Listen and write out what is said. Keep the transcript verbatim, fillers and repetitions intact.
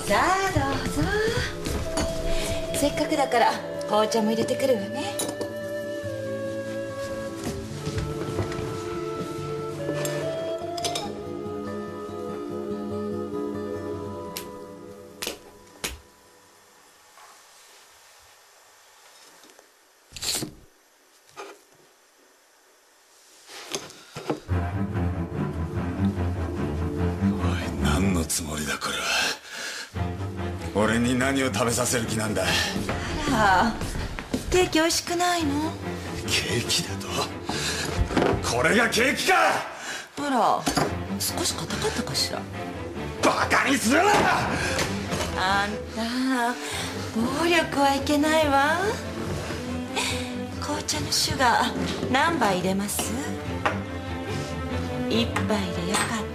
さあどうぞ。せっかくだから紅茶も入れてくるわね。 何のつもりだこれは。俺に何を食べさせる気なんだ。 あら、ケーキ美味しくないの？ ケーキだと？これがケーキか！ あら、少し硬かったかしら。 バカにするな！ あんた暴力はいけないわ。紅茶のシュガー何杯入れます？一杯でよかった。